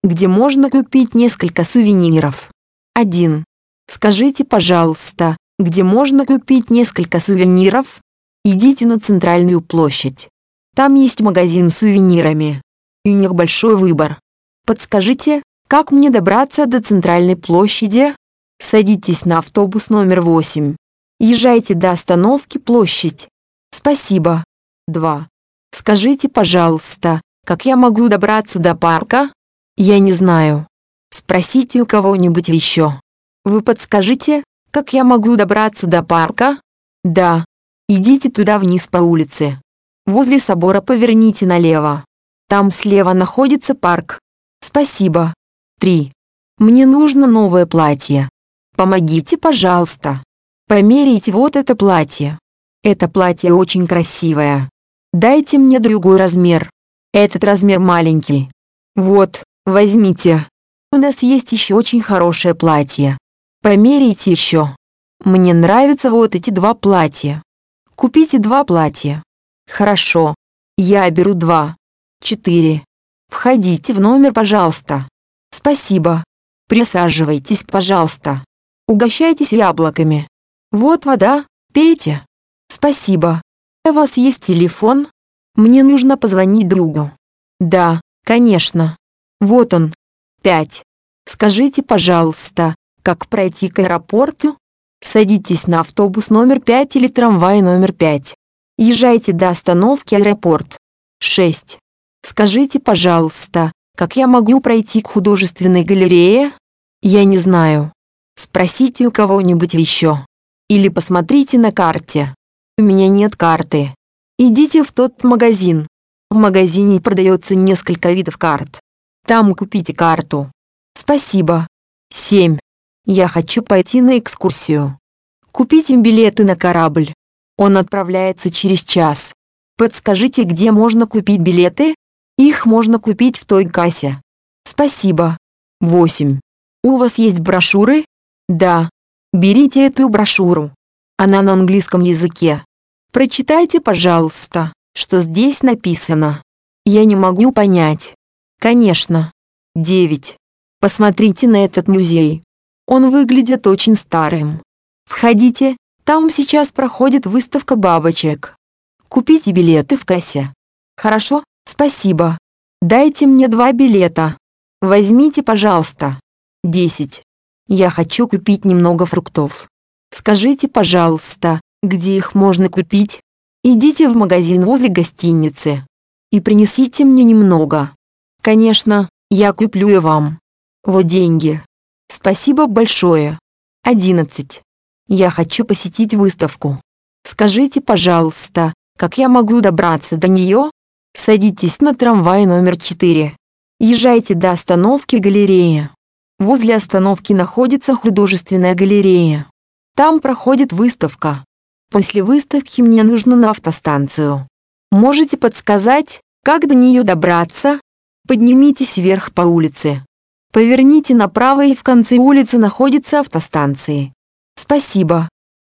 где можно купить несколько сувениров. 1. Скажите, пожалуйста, где можно купить несколько сувениров? Идите на центральную площадь. Там есть магазин с сувенирами. И у них большой выбор. Подскажите, как мне добраться до центральной площади? Садитесь на автобус номер 8. Езжайте до остановки Площадь. Спасибо. 2. Скажите, пожалуйста, как я могу добраться до парка? Я не знаю. Спросите у кого-нибудь еще. Вы подскажите, как я могу добраться до парка? Да. Идите туда вниз по улице. Возле собора поверните налево. Там слева находится парк. Спасибо. 3. Мне нужно новое платье. Помогите, пожалуйста. Померяйте вот это платье. Это платье очень красивое. Дайте мне другой размер. Этот размер маленький. Вот, возьмите. У нас есть еще очень хорошее платье. Померяйте еще. Мне нравятся вот эти 2 платья. Купите 2 платья. Хорошо. Я беру 2. 4. Входите в номер, пожалуйста. Спасибо. Присаживайтесь, пожалуйста. Угощайтесь яблоками. Вот вода, пейте. Спасибо. У вас есть телефон? Мне нужно позвонить другу. Да, конечно. Вот он. 5. Скажите, пожалуйста, как пройти к аэропорту? Садитесь на автобус номер 5 или трамвай номер 5. Езжайте до остановки аэропорт. 6. Скажите, пожалуйста, как я могу пройти к художественной галерее? Я не знаю. Спросите у кого-нибудь еще. Или посмотрите на карте. У меня нет карты. Идите в тот магазин. В магазине продается несколько видов карт. Там купите карту. Спасибо. 7. Я хочу пойти на экскурсию. Купите билеты на корабль. Он отправляется через час. Подскажите, где можно купить билеты? Их можно купить в той кассе. Спасибо. 8. У вас есть брошюры? Да. Берите эту брошюру. Она на английском языке. Прочитайте, пожалуйста, что здесь написано. Я не могу понять. Конечно. 9. Посмотрите на этот музей. Он выглядит очень старым. Входите, там сейчас проходит выставка бабочек. Купите билеты в кассе. Хорошо, спасибо. Дайте мне 2 билета. Возьмите, пожалуйста. 10. Я хочу купить немного фруктов. Скажите, пожалуйста, где их можно купить? Идите в магазин возле гостиницы. И принесите мне немного. Конечно, я куплю и вам. Вот деньги. Спасибо большое. 11. Я хочу посетить выставку. Скажите, пожалуйста, как я могу добраться до нее? Садитесь на трамвай номер 4. Езжайте до остановки галерея. Возле остановки находится художественная галерея. Там проходит выставка. После выставки мне нужно на автостанцию. Можете подсказать, как до нее добраться? Поднимитесь вверх по улице. Поверните направо и в конце улицы находится автостанция. Спасибо.